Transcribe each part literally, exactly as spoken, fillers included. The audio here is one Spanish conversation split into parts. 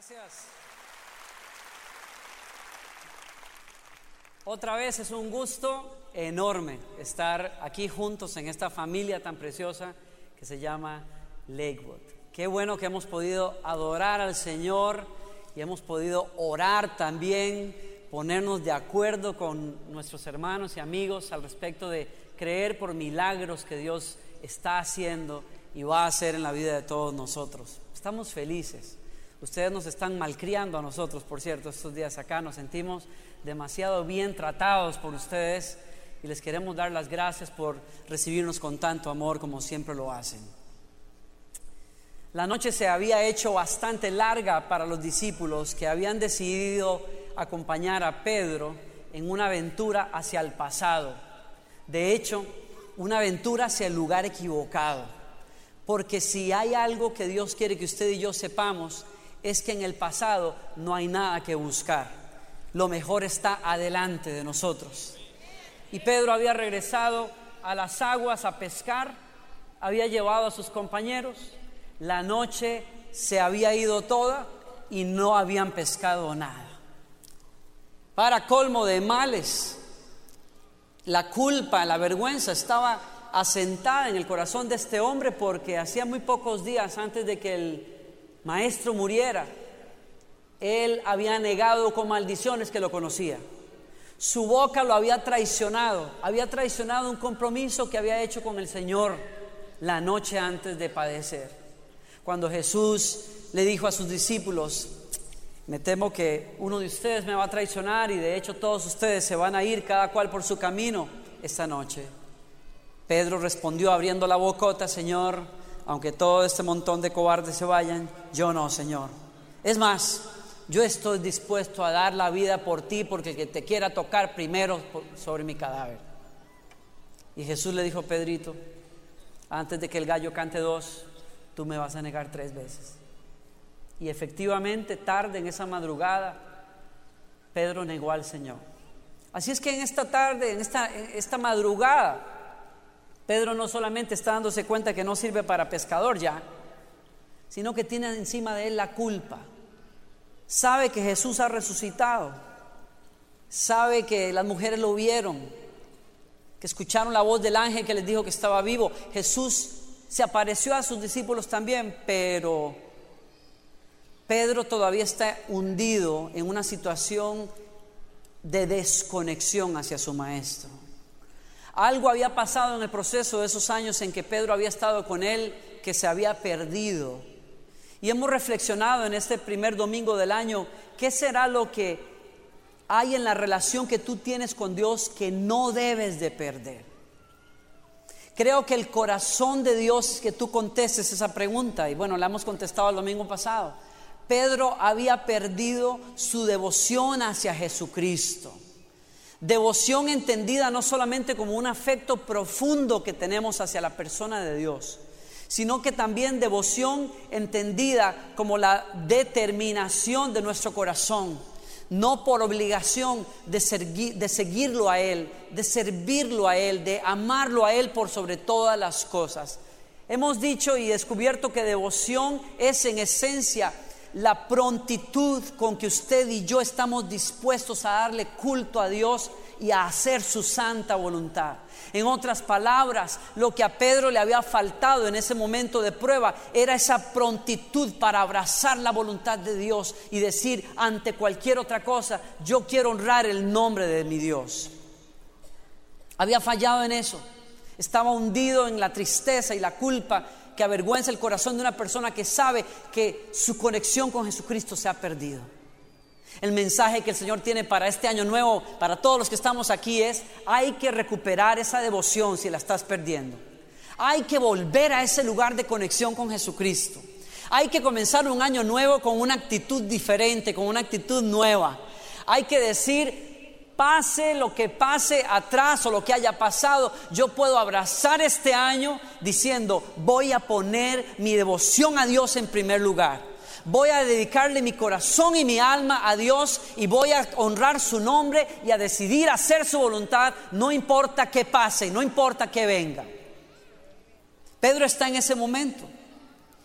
Gracias. Otra vez es un gusto enorme estar aquí juntos en esta familia tan preciosa que se llama Lakewood. Qué bueno que hemos podido adorar al Señor y hemos podido orar también, ponernos de acuerdo con nuestros hermanos y amigos al respecto de creer por milagros que Dios está haciendo y va a hacer en la vida de todos nosotros. Estamos felices. Ustedes nos están malcriando a nosotros, por cierto, estos días acá nos sentimos demasiado bien tratados por ustedes y les queremos dar las gracias por recibirnos con tanto amor como siempre lo hacen. La noche se había hecho bastante larga para los discípulos que habían decidido acompañar a Pedro en una aventura hacia el pasado. De hecho, una aventura hacia el lugar equivocado. Porque si hay algo que Dios quiere que usted y yo sepamos, es que en el pasado no hay nada que buscar. Lo mejor está adelante de nosotros. Y Pedro había regresado a las aguas a pescar, había llevado a sus compañeros, la noche se había ido toda y no habían pescado nada. Para colmo de males, la culpa, la vergüenza estaba asentada en el corazón de este hombre, porque hacía muy pocos días antes de que el maestro muriera, él había negado con maldiciones que lo conocía. Su boca lo había traicionado, había traicionado un compromiso que había hecho con el Señor la noche antes de padecer. Cuando Jesús le dijo a sus discípulos: me temo que uno de ustedes me va a traicionar y de hecho todos ustedes se van a ir cada cual por su camino esta noche. Pedro respondió abriendo la bocota: Señor, aunque todo este montón de cobardes se vayan, yo no, Señor. Es más, yo estoy dispuesto a dar la vida por ti, porque el que te quiera tocar primero sobre mi cadáver. Y Jesús le dijo a Pedrito: antes de que el gallo cante dos, tú me vas a negar tres veces. Y efectivamente, tarde en esa madrugada, Pedro negó al Señor. Así es que en esta tarde, en esta, en esta madrugada, Pedro no solamente está dándose cuenta que no sirve para pescador ya, sino que tiene encima de él la culpa. Sabe que Jesús ha resucitado, sabe que las mujeres lo vieron, que escucharon la voz del ángel que les dijo que estaba vivo. Jesús se apareció a sus discípulos también, pero Pedro todavía está hundido en una situación de desconexión hacia su maestro. Algo había pasado en el proceso de esos años en que Pedro había estado con él, que se había perdido. Y hemos reflexionado en este primer domingo del año, ¿qué será lo que hay en la relación que tú tienes con Dios que no debes de perder? Creo que el corazón de Dios es que tú contestes esa pregunta, y bueno, la hemos contestado el domingo pasado. Pedro había perdido su devoción hacia Jesucristo. Devoción entendida no solamente como un afecto profundo que tenemos hacia la persona de Dios, sino que también devoción entendida como la determinación de nuestro corazón, no por obligación de, segui- de seguirlo a Él, de servirlo a Él, de amarlo a Él por sobre todas las cosas. Hemos dicho y descubierto que devoción es en esencia la prontitud con que usted y yo estamos dispuestos a darle culto a Dios y a hacer su santa voluntad. En otras palabras, lo que a Pedro le había faltado en ese momento de prueba era esa prontitud para abrazar la voluntad de Dios y decir ante cualquier otra cosa: yo quiero honrar el nombre de mi Dios. Había fallado en eso, estaba hundido en la tristeza y la culpa que avergüenza el corazón de una persona que sabe que su conexión con Jesucristo se ha perdido. El mensaje que el Señor tiene para este año nuevo, para todos los que estamos aquí, es: hay que recuperar esa devoción si la estás perdiendo. Hay que volver a ese lugar de conexión con Jesucristo. Hay que comenzar un año nuevo con una actitud diferente, con una actitud nueva. Hay que decir: pase lo que pase atrás o lo que haya pasado, yo puedo abrazar este año diciendo: voy a poner mi devoción a Dios en primer lugar. Voy a dedicarle mi corazón y mi alma a Dios y voy a honrar su nombre y a decidir hacer su voluntad, no importa qué pase, no importa qué venga. Pedro está en ese momento.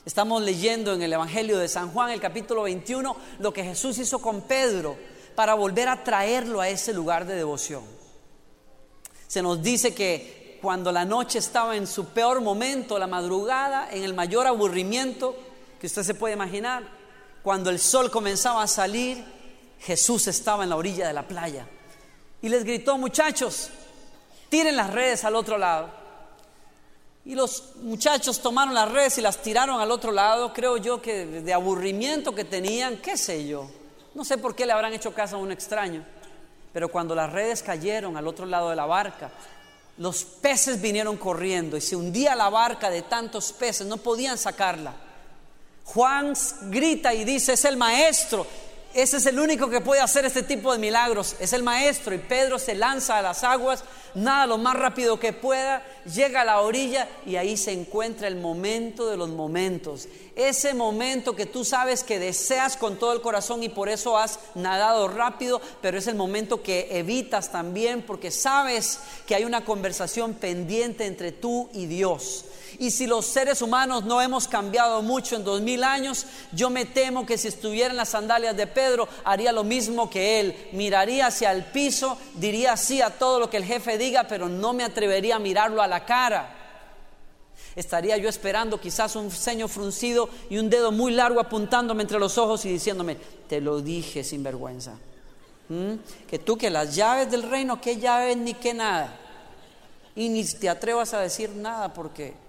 Estamos leyendo en el Evangelio de San Juan, el capítulo veintiuno, lo que Jesús hizo con Pedro para volver a traerlo a ese lugar de devoción. Se nos dice que cuando la noche estaba en su peor momento, la madrugada, en el mayor aburrimiento que usted se puede imaginar, cuando el sol comenzaba a salir, Jesús estaba en la orilla de la playa y les gritó: muchachos, tiren las redes al otro lado. Y los muchachos tomaron las redes y las tiraron al otro lado, creo yo que de aburrimiento que tenían, qué sé yo. No sé por qué le habrán hecho caso a un extraño. Pero cuando las redes cayeron al otro lado de la barca, los peces vinieron corriendo y se hundía la barca de tantos peces, no podían sacarla. Juan grita y dice: es el maestro. Ese es el único que puede hacer este tipo de milagros, es el maestro. Y Pedro se lanza a las aguas, nada lo más rápido que pueda, llega a la orilla y ahí se encuentra el momento de los momentos. Ese momento que tú sabes que deseas con todo el corazón y por eso has nadado rápido, pero es el momento que evitas también porque sabes que hay una conversación pendiente entre tú y Dios. Y si los seres humanos no hemos cambiado mucho en dos mil años, yo me temo que si estuviera en las sandalias de Pedro, haría lo mismo que él. Miraría hacia el piso, diría sí a todo lo que el jefe diga, pero no me atrevería a mirarlo a la cara. Estaría yo esperando quizás un ceño fruncido y un dedo muy largo apuntándome entre los ojos y diciéndome: te lo dije, sinvergüenza. ¿Mm? Que tú, que las llaves del reino, qué llaves ni qué nada. Y ni te atrevas a decir nada porque...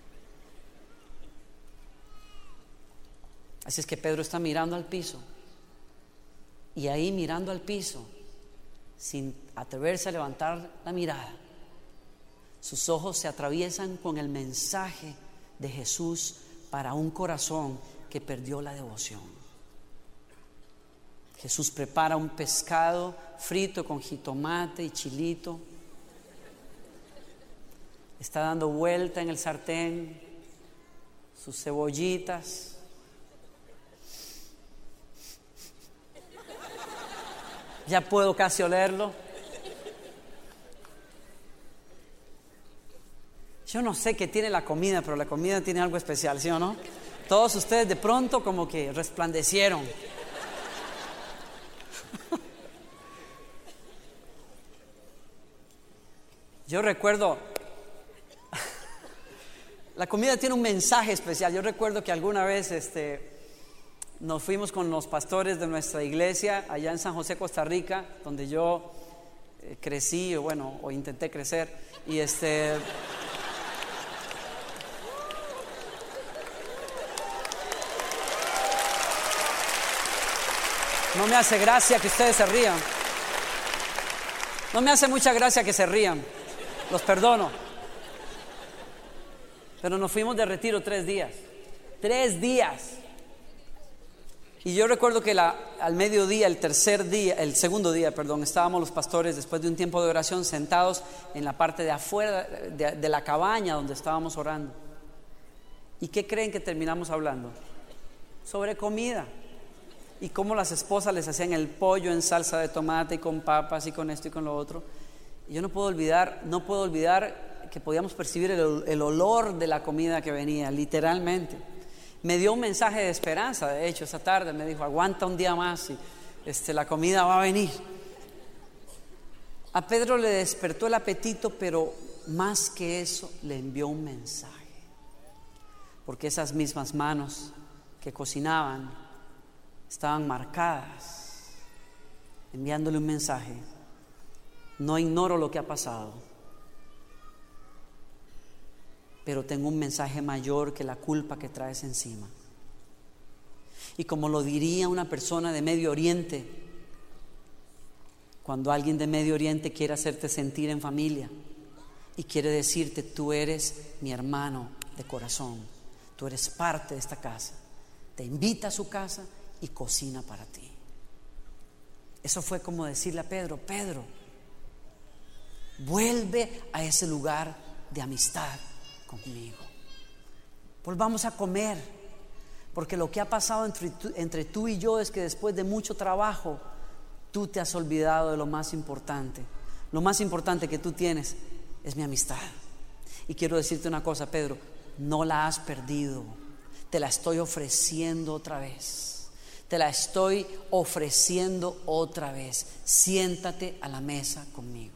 Así es que Pedro está mirando al piso, y ahí mirando al piso, sin atreverse a levantar la mirada, sus ojos se atraviesan con el mensaje de Jesús para un corazón que perdió la devoción. Jesús prepara un pescado frito con jitomate y chilito, está dando vuelta en el sartén, sus cebollitas. Ya puedo casi olerlo. Yo no sé qué tiene la comida, pero la comida tiene algo especial, ¿sí o no? Todos ustedes de pronto como que resplandecieron. Yo recuerdo, la comida tiene un mensaje especial. Yo recuerdo que alguna vez este, nos fuimos con los pastores de nuestra iglesia allá en San José, Costa Rica, donde yo eh, crecí, o bueno, o intenté crecer, y este... No me hace gracia que ustedes se rían. No me hace mucha gracia que se rían. Los perdono. Pero nos fuimos de retiro tres días. Tres días. Y yo recuerdo que la, al mediodía, el tercer día, el segundo día, perdón, estábamos los pastores después de un tiempo de oración sentados en la parte de afuera de, de la cabaña donde estábamos orando. ¿Y qué creen que terminamos hablando? Sobre comida. Y cómo las esposas les hacían el pollo en salsa de tomate y con papas y con esto y con lo otro. Y yo no puedo olvidar, no puedo olvidar que podíamos percibir el, el olor de la comida que venía, literalmente. Me dio un mensaje de esperanza, de hecho, esa tarde me dijo: aguanta un día más y este, la comida va a venir. A Pedro le despertó el apetito, pero más que eso le envió un mensaje. Porque esas mismas manos que cocinaban estaban marcadas, enviándole un mensaje: no ignoro lo que ha pasado, pero tengo un mensaje mayor que la culpa que traes encima. Y como lo diría una persona de Medio Oriente, cuando alguien de Medio Oriente quiere hacerte sentir en familia y quiere decirte: tú eres mi hermano de corazón, tú eres parte de esta casa, te invita a su casa y cocina para ti. Eso fue como decirle a Pedro: Pedro, vuelve a ese lugar de amistad conmigo. Volvamos a comer, porque lo que ha pasado entre tú, entre tú y yo es que después de mucho trabajo tú te has olvidado de lo más importante. Lo más importante que tú tienes es mi amistad. Y quiero decirte una cosa, Pedro: no la has perdido. te la estoy ofreciendo otra vez. Te la estoy ofreciendo otra vez. Siéntate a la mesa conmigo.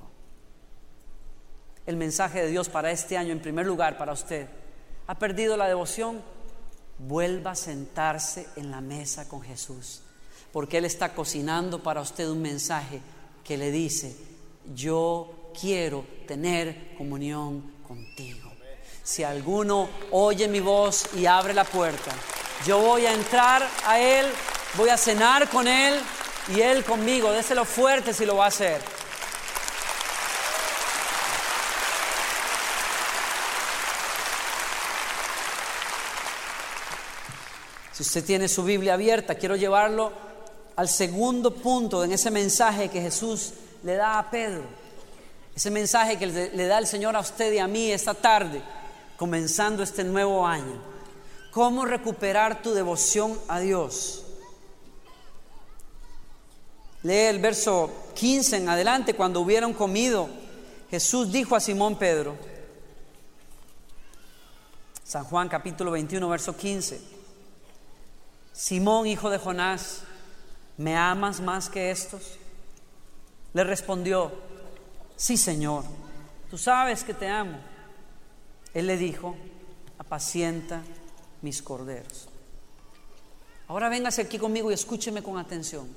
El mensaje de Dios para este año, en primer lugar, para usted: ¿ha perdido la devoción? Vuelva a sentarse en la mesa con Jesús, porque Él está cocinando para usted un mensaje que le dice: yo quiero tener comunión contigo. Si alguno oye mi voz y abre la puerta, yo voy a entrar a Él, voy a cenar con Él y Él conmigo. Déselo fuerte si lo va a hacer. Si usted tiene su Biblia abierta, quiero llevarlo al segundo punto en ese mensaje que Jesús le da a Pedro. Ese mensaje que le da el Señor a usted y a mí esta tarde, comenzando este nuevo año. ¿Cómo recuperar tu devoción a Dios? Lee el verso quince en adelante. Cuando hubieron comido, Jesús dijo a Simón Pedro, San Juan capítulo veintiuno, verso quince: Simón, hijo de Jonás, ¿me amas más que estos? Le respondió: sí, Señor, tú sabes que te amo. Él le dijo: apacienta mis corderos. Ahora véngase aquí conmigo y escúcheme con atención.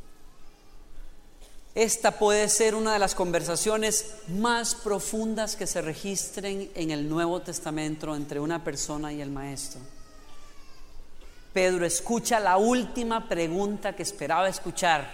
Esta puede ser una de las conversaciones más profundas que se registren en el Nuevo Testamento entre una persona y el Maestro. Pedro escucha la última pregunta que esperaba escuchar,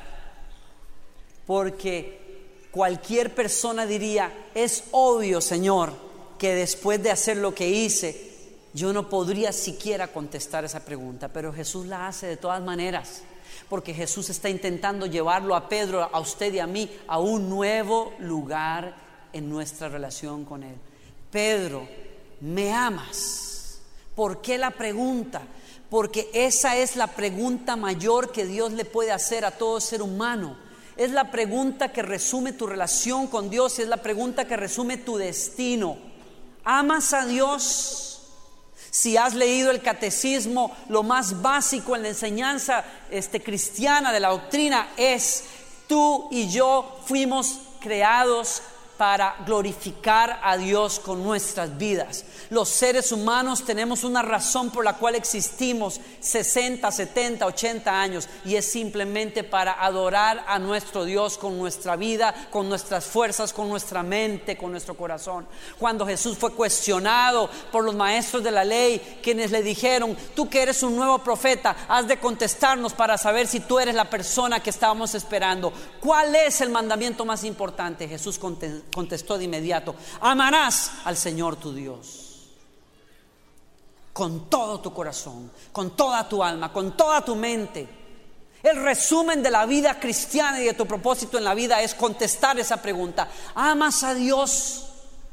porque cualquier persona diría: es obvio, Señor, que después de hacer lo que hice, yo no podría siquiera contestar esa pregunta. Pero Jesús la hace de todas maneras, porque Jesús está intentando llevarlo a Pedro, a usted y a mí, a un nuevo lugar en nuestra relación con Él. Pedro, ¿me amas? ¿Por qué la pregunta? Porque esa es la pregunta mayor que Dios le puede hacer a todo ser humano. Es la pregunta que resume tu relación con Dios y es la pregunta que resume tu destino. ¿Amas a Dios? Si has leído el catecismo, lo más básico en la enseñanza este, cristiana de la doctrina es: tú y yo fuimos creados para glorificar a Dios con nuestras vidas. Los seres humanos tenemos una razón por la cual existimos sesenta, setenta, ochenta años, y es simplemente para adorar a nuestro Dios con nuestra vida, con nuestras fuerzas, con nuestra mente, con nuestro corazón. Cuando Jesús fue cuestionado por los maestros de la ley, quienes le dijeron: tú que eres un nuevo profeta, has de contestarnos para saber si tú eres la persona que estábamos esperando. ¿Cuál es el mandamiento más importante? Jesús contestó Contestó de inmediato: amarás al Señor tu Dios con todo tu corazón, con toda tu alma, con toda tu mente. El resumen de la vida cristiana y de tu propósito en la vida es contestar esa pregunta: ¿amas a Dios?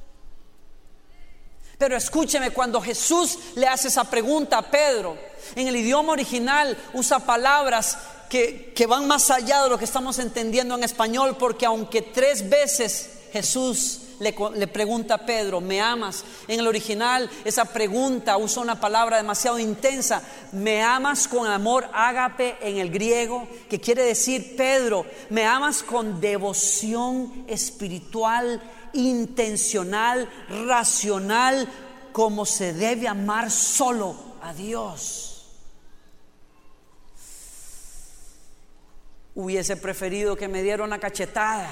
Pero escúcheme, cuando Jesús le hace esa pregunta a Pedro, en el idioma original usa palabras que, que van más allá de lo que estamos entendiendo en español, porque aunque tres veces Jesús le, le pregunta a Pedro: ¿me amas? En el original esa pregunta usa una palabra demasiado intensa: ¿me amas con amor ágape en el griego? Que quiere decir: Pedro, ¿me amas con devoción espiritual, intencional, racional, como se debe amar solo a Dios? Hubiese preferido que me diera una cachetada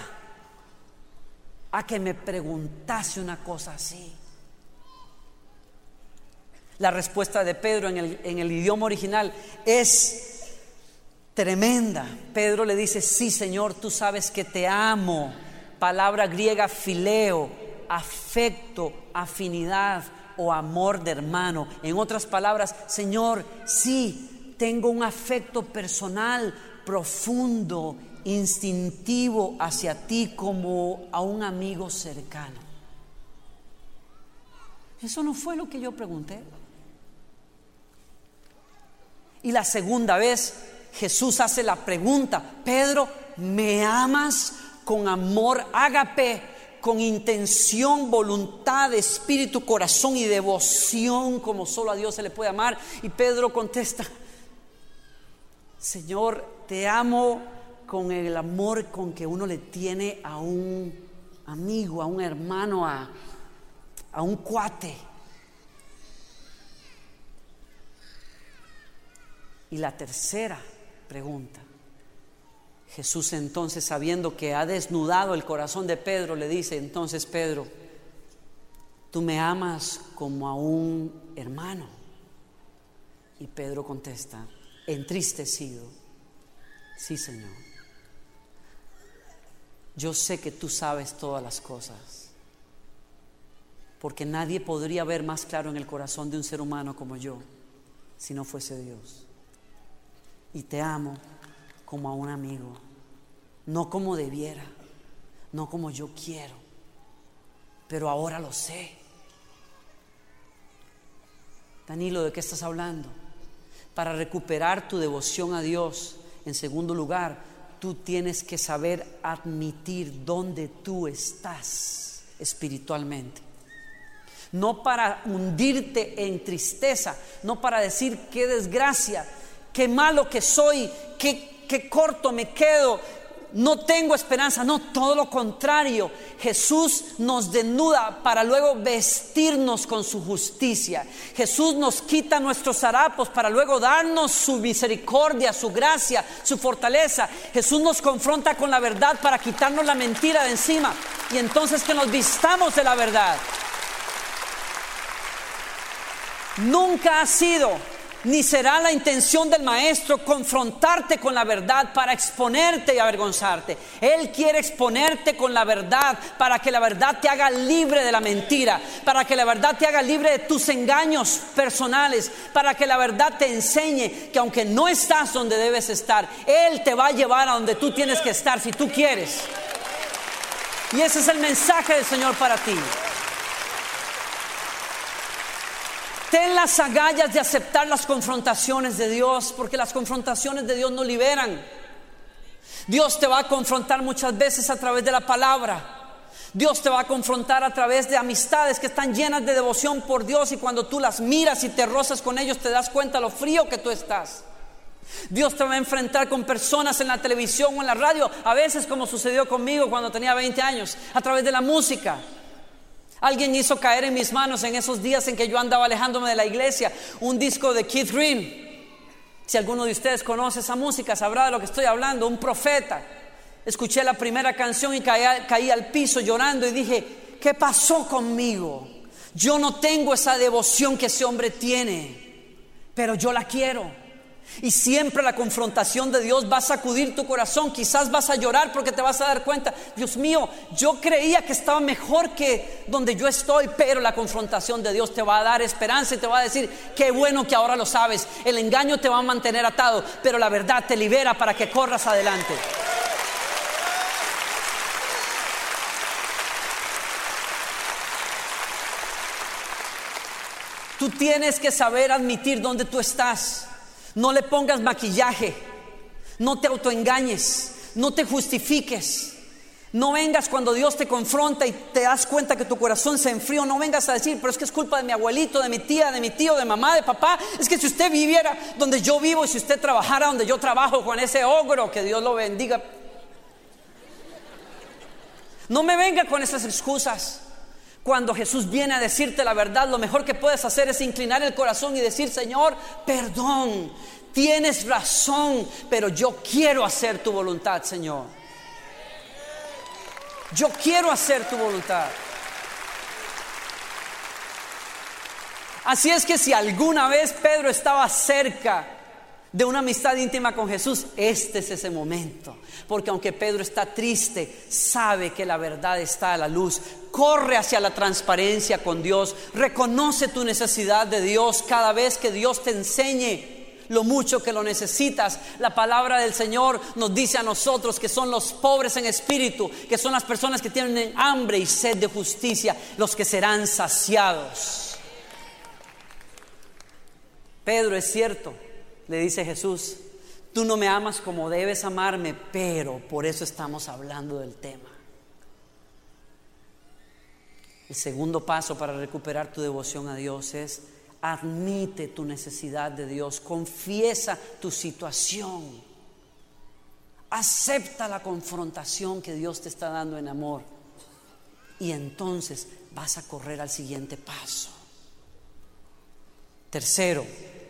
a que me preguntase una cosa así. La respuesta de Pedro en el, en el idioma original es tremenda. Pedro le dice: sí, Señor, tú sabes que te amo. Palabra griega phileo, afecto, afinidad o amor de hermano. En otras palabras, Señor, sí, tengo un afecto personal, profundo, instintivo hacia ti, como a un amigo cercano. Eso no fue lo que yo pregunté. Y la segunda vez Jesús hace la pregunta: Pedro, ¿me amas con amor ágape, con intención, voluntad, espíritu, corazón y devoción como solo a Dios se le puede amar. Y Pedro contesta: Señor, te amo con el amor con que uno le tiene a un amigo, a un hermano, a, a un cuate. Y la tercera pregunta, Jesús entonces, sabiendo que ha desnudado el corazón de Pedro, le dice: entonces, Pedro, ¿tú me amas como a un hermano? Y Pedro contesta, entristecido: sí, Señor, yo sé que tú sabes todas las cosas, porque nadie podría ver más claro en el corazón de un ser humano como yo si no fuese Dios. Y te amo como a un amigo, no como debiera, no como yo quiero, pero ahora lo sé. Danilo, ¿de qué estás hablando? Para recuperar tu devoción a Dios, en segundo lugar, tú tienes que saber admitir dónde tú estás espiritualmente. No para hundirte en tristeza, no para decir qué desgracia, qué malo que soy, qué, qué corto me quedo, no tengo esperanza. No, todo lo contrario. Jesús nos desnuda para luego vestirnos con su justicia. Jesús nos quita nuestros harapos para luego darnos su misericordia, su gracia, su fortaleza. Jesús nos confronta con la verdad para quitarnos la mentira de encima, y entonces que nos vistamos de la verdad. Nunca ha sido ni será la intención del maestro confrontarte con la verdad para exponerte y avergonzarte. Él quiere exponerte con la verdad para que la verdad te haga libre de la mentira, para que la verdad te haga libre de tus engaños personales, para que la verdad te enseñe que aunque no estás donde debes estar, Él te va a llevar a donde tú tienes que estar si tú quieres. Y ese es el mensaje del Señor para ti. Ten las agallas de aceptar las confrontaciones de Dios, porque las confrontaciones de Dios nos liberan. Dios te va a confrontar muchas veces a través de la palabra. Dios te va a confrontar a través de amistades que están llenas de devoción por Dios, y cuando tú las miras y te rozas con ellos te das cuenta lo frío que tú estás. Dios te va a enfrentar con personas en la televisión o en la radio, a veces como sucedió conmigo cuando tenía veinte años, a través de la música. Alguien hizo caer en mis manos en esos días en que yo andaba alejándome de la iglesia un disco de Keith Green. Si alguno de ustedes conoce esa música, sabrá de lo que estoy hablando. Un profeta. Escuché la primera canción y caí, caí al piso llorando y dije: ¿qué pasó conmigo? Yo no tengo esa devoción que ese hombre tiene, pero yo la quiero. Y siempre la confrontación de Dios va a sacudir tu corazón. Quizás vas a llorar porque te vas a dar cuenta: Dios mío, yo creía que estaba mejor que donde yo estoy. Pero la confrontación de Dios te va a dar esperanza y te va a decir: qué bueno que ahora lo sabes. El engaño te va a mantener atado, pero la verdad te libera para que corras adelante. Tú tienes que saber admitir dónde tú estás. No le pongas maquillaje, no te autoengañes, no te justifiques. No vengas cuando Dios te confronta y te das cuenta que tu corazón se enfrió. No vengas a decir: pero es que es culpa de mi abuelito, de mi tía, de mi tío, de mamá, de papá. Es que si usted viviera donde yo vivo y si usted trabajara donde yo trabajo, con ese ogro, que Dios lo bendiga. No me venga con esas excusas. Cuando Jesús viene a decirte la verdad, lo mejor que puedes hacer es inclinar el corazón y decir: Señor, perdón, tienes razón, pero yo quiero hacer tu voluntad, Señor. Yo quiero hacer tu voluntad. Así es que si alguna vez Pedro estaba cerca de una amistad íntima con Jesús, este es ese momento. Porque aunque Pedro está triste, sabe que la verdad está a la luz. Corre hacia la transparencia con Dios. Reconoce tu necesidad de Dios cada vez que Dios te enseñe lo mucho que lo necesitas. La palabra del Señor nos dice a nosotros que son los pobres en espíritu, que son las personas que tienen hambre y sed de justicia, los que serán saciados. Pedro, es cierto, le dice Jesús, tú no me amas como debes amarme, pero por eso estamos hablando del tema. El segundo paso para recuperar tu devoción a Dios es: admite tu necesidad de Dios, confiesa tu situación, acepta la confrontación que Dios te está dando en amor, y entonces vas a correr al siguiente paso. Tercero,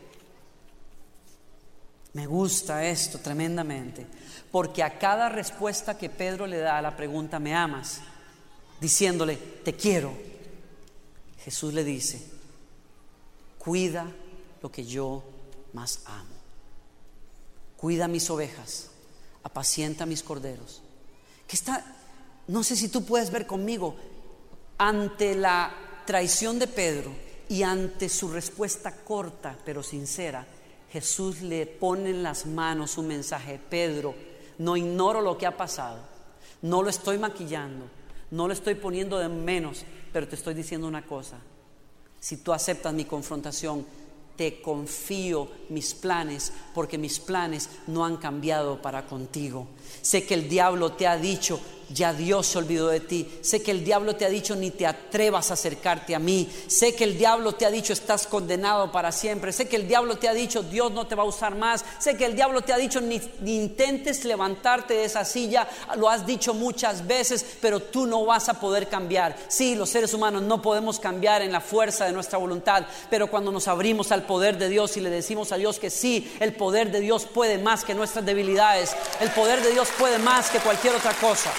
me gusta esto tremendamente, porque a cada respuesta que Pedro le da a la pregunta ¿me amas?, diciéndole te quiero, Jesús le dice: cuida lo que yo más amo, cuida mis ovejas, apacienta mis corderos. Que está, no sé si tú puedes ver conmigo, ante la traición de Pedro y ante su respuesta corta pero sincera, Jesús le pone en las manos un mensaje: Pedro, no ignoro lo que ha pasado, no lo estoy maquillando, no lo estoy poniendo de menos, pero te estoy diciendo una cosa: si tú aceptas mi confrontación, te confío mis planes, porque mis planes no han cambiado para contigo. Sé que el diablo te ha dicho: ya Dios se olvidó de ti. Sé que el diablo te ha dicho: ni te atrevas a acercarte a mí. Sé que el diablo te ha dicho: estás condenado para siempre. Sé que el diablo te ha dicho: Dios no te va a usar más. Sé que el diablo te ha dicho: ni, ni intentes levantarte de esa silla. Lo has dicho muchas veces, pero tú no vas a poder cambiar. Sí, los seres humanos no podemos cambiar en la fuerza de nuestra voluntad, pero cuando nos abrimos al poder de Dios y le decimos a Dios que sí, el poder de Dios puede más que nuestras debilidades. El poder de Dios puede más que cualquier otra cosa.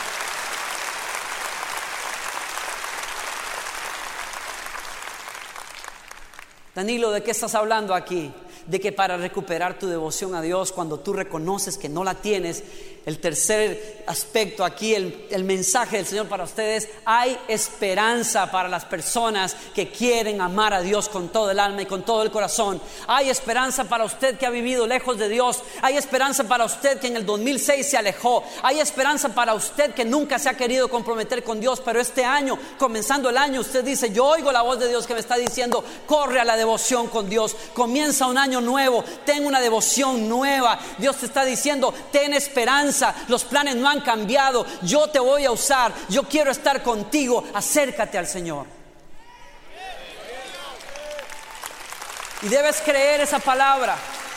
Danilo, ¿de qué estás hablando aquí? De que para recuperar tu devoción a Dios, cuando tú reconoces que no la tienes, el tercer aspecto aquí, el, el mensaje del Señor para ustedes: hay esperanza para las personas que quieren amar a Dios con todo el alma y con todo el corazón. Hay esperanza para usted que ha vivido lejos de Dios. Hay esperanza para usted que en el dos mil seis se alejó. Hay esperanza para usted que nunca se ha querido comprometer con Dios, pero este año, comenzando el año, usted dice: yo oigo la voz de Dios que me está diciendo: corre a la devoción con Dios, comienza un año nuevo, ten una devoción nueva. Dios te está diciendo: ten esperanza. Los planes no han cambiado, yo te voy a usar, yo quiero estar contigo, acércate al Señor. Y debes creer esa palabra.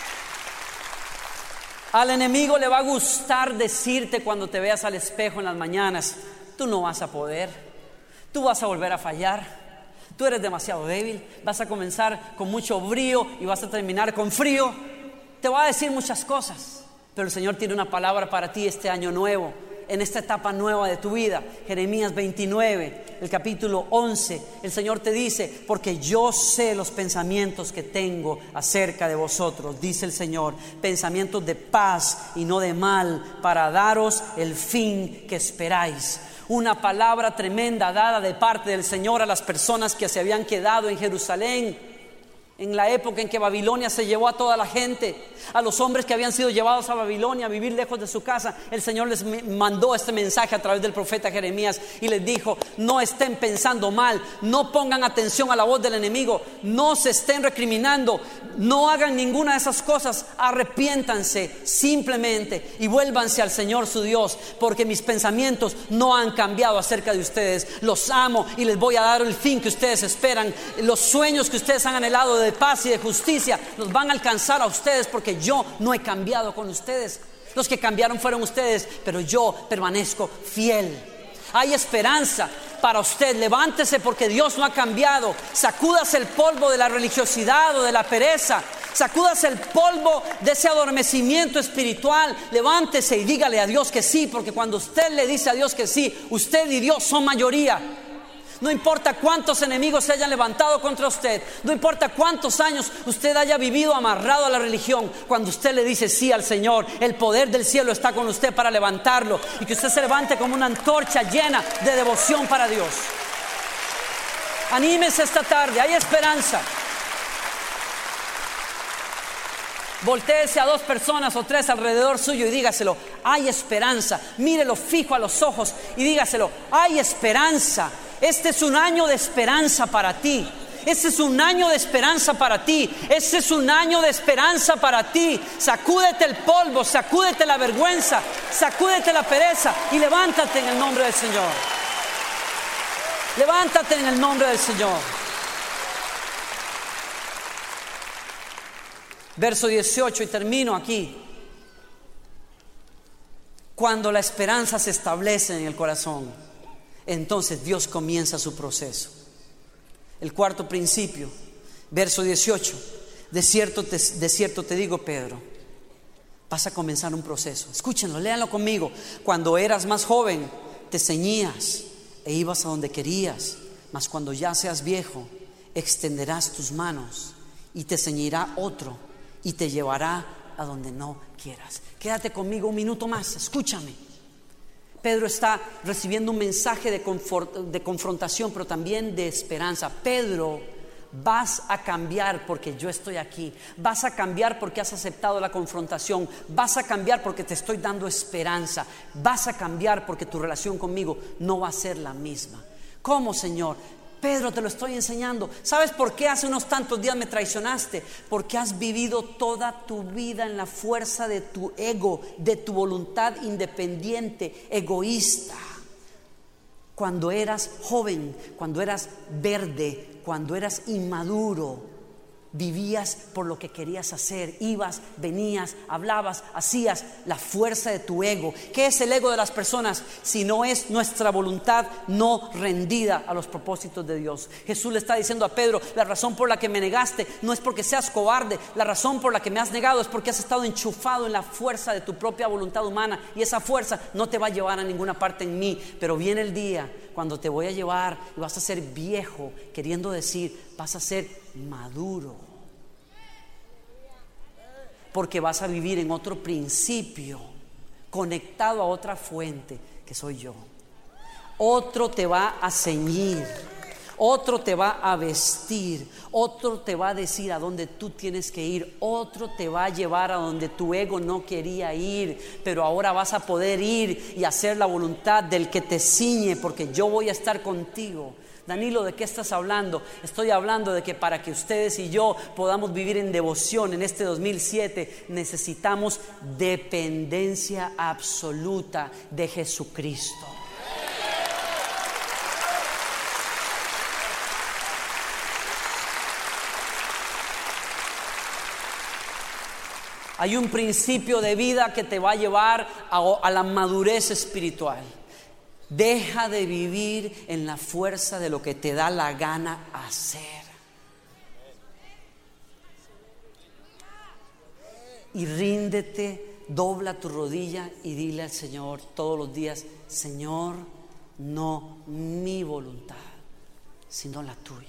Al enemigo le va a gustar decirte cuando te veas al espejo en las mañanas: tú no vas a poder, tú vas a volver a fallar, tú eres demasiado débil, vas a comenzar con mucho brío y vas a terminar con frío. Te va a decir muchas cosas. Pero el Señor tiene una palabra para ti este año nuevo, en esta etapa nueva de tu vida. Jeremías veintinueve, el capítulo once, el Señor te dice: porque yo sé los pensamientos que tengo acerca de vosotros, dice el Señor, pensamientos de paz y no de mal, para daros el fin que esperáis. Una palabra tremenda dada de parte del Señor a las personas que se habían quedado en Jerusalén en la época en que Babilonia se llevó a toda la gente, a los hombres que habían sido llevados a Babilonia a vivir lejos de su casa. El Señor les mandó este mensaje a través del profeta Jeremías y les dijo: no estén pensando mal, no pongan atención a la voz del enemigo, no se estén recriminando, no hagan ninguna de esas cosas. Arrepiéntanse simplemente y vuélvanse al Señor su Dios, porque mis pensamientos no han cambiado acerca de ustedes. Los amo y les voy a dar el fin que ustedes esperan. Los sueños que ustedes han anhelado de paz y de justicia los van a alcanzar a ustedes, porque yo no he cambiado con ustedes. Los que cambiaron fueron ustedes, pero yo permanezco fiel. Hay esperanza para usted. Levántese, porque Dios no ha cambiado. Sacúdase el polvo de la religiosidad o de la pereza. Sacúdase el polvo de ese adormecimiento espiritual. Levántese y dígale a Dios que sí, porque cuando usted le dice a Dios que sí, usted y Dios son mayoría. No importa cuántos enemigos se hayan levantado contra usted, no importa cuántos años usted haya vivido amarrado a la religión, cuando usted le dice sí al Señor, el poder del cielo está con usted para levantarlo, y que usted se levante como una antorcha llena de devoción para Dios. Anímese esta tarde, hay esperanza. Voltéese a dos personas o tres alrededor suyo y dígaselo: hay esperanza. Mírelo fijo a los ojos y dígaselo: hay esperanza. Este es un año de esperanza para ti. Este es un año de esperanza para ti. Este es un año de esperanza para ti. Sacúdete el polvo, sacúdete la vergüenza, sacúdete la pereza y levántate en el nombre del Señor. Levántate en el nombre del Señor. Verso dieciocho, y termino aquí. Cuando la esperanza se establece en el corazón, entonces Dios comienza su proceso. El cuarto principio, verso dieciocho. De cierto te, de cierto te digo, Pedro, vas a comenzar un proceso. Escúchenlo, léanlo conmigo. Cuando eras más joven, te ceñías e ibas a donde querías, mas cuando ya seas viejo, extenderás tus manos y te ceñirá otro y te llevará a donde no quieras. Quédate conmigo un minuto más, escúchame. Pedro está recibiendo un mensaje de, confort, de confrontación, pero también de esperanza. Pedro, vas a cambiar porque yo estoy aquí. Vas a cambiar porque has aceptado la confrontación. Vas a cambiar porque te estoy dando esperanza. Vas a cambiar porque tu relación conmigo no va a ser la misma. ¿Cómo, Señor? Pedro, te lo estoy enseñando. ¿Sabes por qué hace unos tantos días me traicionaste? Porque has vivido toda tu vida en la fuerza de tu ego, de tu voluntad independiente, egoísta. Cuando eras joven, cuando eras verde, cuando eras inmaduro, vivías por lo que querías hacer, ibas, venías, hablabas, hacías, la fuerza de tu ego. ¿Qué es el ego de las personas? Si no es nuestra voluntad no rendida a los propósitos de Dios. Jesús le está diciendo a Pedro, la razón por la que me negaste no es porque seas cobarde, la razón por la que me has negado es porque has estado enchufado en la fuerza de tu propia voluntad humana, y esa fuerza no te va a llevar a ninguna parte en mí. Pero viene el día cuando te voy a llevar y vas a ser viejo, queriendo decir, vas a ser maduro, porque vas a vivir en otro principio, conectado a otra fuente que soy yo. Otro te va a ceñir, otro te va a vestir, otro te va a decir a dónde tú tienes que ir, otro te va a llevar a donde tu ego no quería ir, pero ahora vas a poder ir y hacer la voluntad del que te ciñe, porque yo voy a estar contigo. Danilo, ¿de qué estás hablando? Estoy hablando de que para que ustedes y yo podamos vivir en devoción en este dos mil siete, necesitamos dependencia absoluta de Jesucristo. Hay un principio de vida que te va a llevar a, a la madurez espiritual. Deja de vivir en la fuerza de lo que te da la gana hacer. Y ríndete, dobla tu rodilla y dile al Señor todos los días, Señor, no mi voluntad, sino la tuya.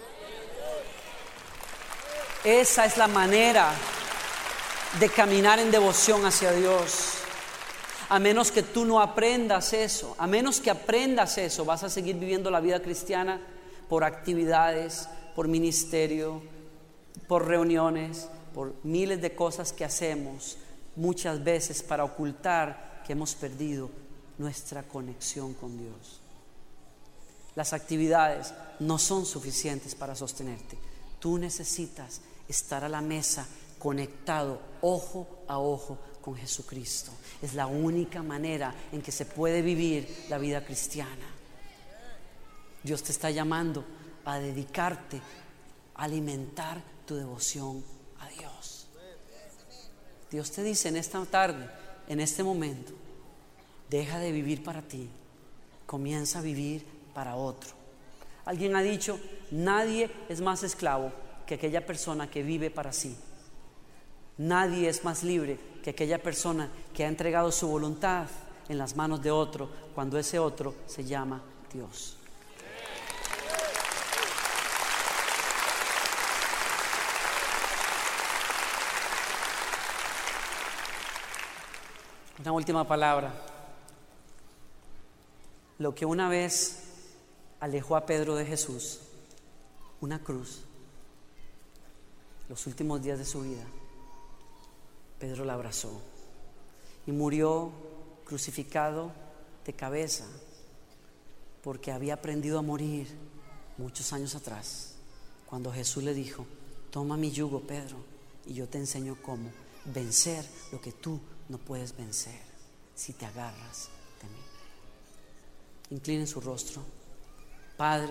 Esa es la manera de caminar en devoción hacia Dios. A menos que tú no aprendas eso, a menos que aprendas eso, vas a seguir viviendo la vida cristiana por actividades, por ministerio, por reuniones, por miles de cosas que hacemos, muchas veces para ocultar que hemos perdido nuestra conexión con Dios. Las actividades no son suficientes para sostenerte. Tú necesitas estar a la mesa conectado ojo a ojo con Jesucristo. Es la única manera en que se puede vivir la vida cristiana. Dios te está llamando a dedicarte, a alimentar tu devoción a Dios. Dios te dice en esta tarde, en este momento, deja de vivir para ti, comienza a vivir para otro. Alguien ha dicho, nadie es más esclavo que aquella persona que vive para sí. Nadie es más libre que aquella persona que ha entregado su voluntad en las manos de otro, cuando ese otro se llama Dios. Una última palabra. Lo que una vez alejó a Pedro de Jesús, una cruz, los últimos días de su vida, Pedro la abrazó y murió crucificado de cabeza, porque había aprendido a morir muchos años atrás, cuando Jesús le dijo, toma mi yugo, Pedro, y yo te enseño cómo vencer lo que tú no puedes vencer si te agarras de mí. Inclinen su rostro. Padre,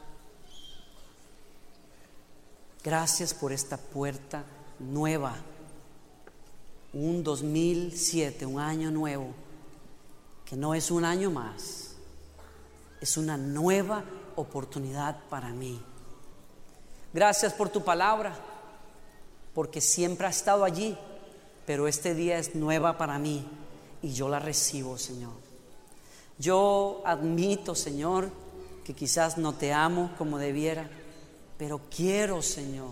gracias por esta puerta nueva, un dos mil siete, un año nuevo, que no es un año más, es una nueva oportunidad para mí. Gracias por tu palabra, porque siempre ha estado allí, pero este día es nueva para mí y yo la recibo, Señor. Yo admito, Señor, que quizás no te amo como debiera, pero quiero, Señor.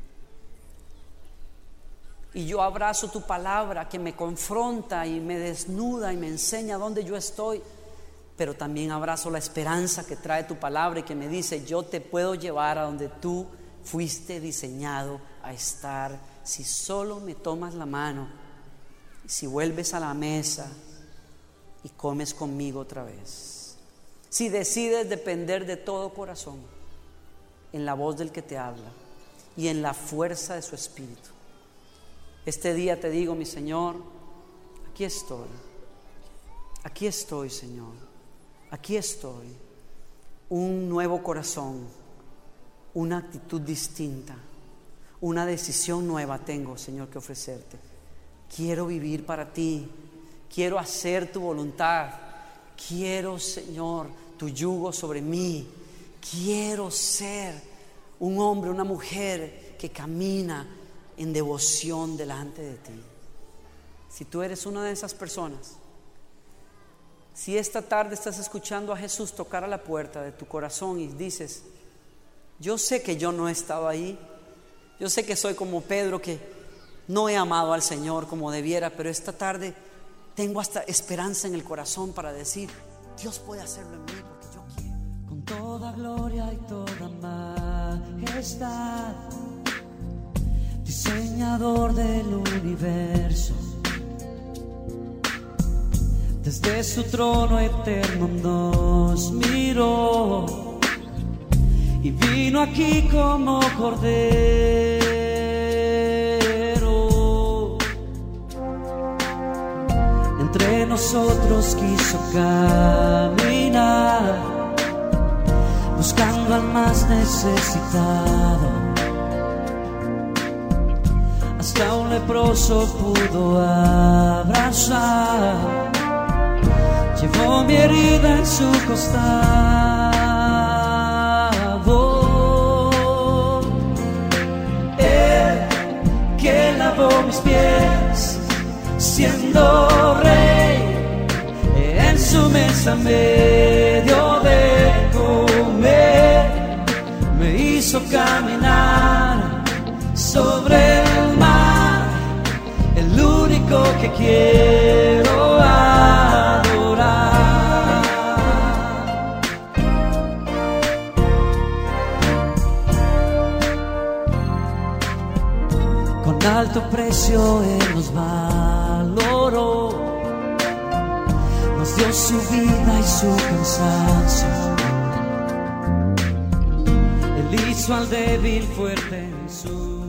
Y yo abrazo tu palabra que me confronta y me desnuda y me enseña dónde yo estoy, pero también abrazo la esperanza que trae tu palabra y que me dice: yo te puedo llevar a donde tú fuiste diseñado a estar, si solo me tomas la mano, si vuelves a la mesa y comes conmigo otra vez, si decides depender de todo corazón en la voz del que te habla y en la fuerza de su espíritu. Este día te digo, mi Señor, aquí estoy, aquí estoy, Señor, aquí estoy. Un nuevo corazón, una actitud distinta, una decisión nueva tengo, Señor, que ofrecerte. Quiero vivir para ti, quiero hacer tu voluntad, quiero, Señor, tu yugo sobre mí, quiero ser un hombre, una mujer que camina en devoción delante de ti. Si tú eres una de esas personas, si esta tarde estás escuchando a Jesús tocar a la puerta de tu corazón y dices: yo sé que yo no he estado ahí, yo sé que soy como Pedro, que no he amado al Señor como debiera, pero esta tarde tengo hasta esperanza en el corazón para decir: Dios puede hacerlo en mí porque yo quiero. Con toda gloria y toda majestad, diseñador del universo, desde su trono eterno nos miró y vino aquí como cordero. Entre nosotros quiso caminar, buscando al más necesitado. Hasta un leproso pudo abrazar, llevó mi herida en su costado. Él que lavó mis pies, siendo rey, en su mesa me dio de comer, me hizo caminar sobre el mar, el único que quiero adorar. Con alto precio Él nos valoró, nos dio su vida y su cansancio. Él hizo al débil fuerte en su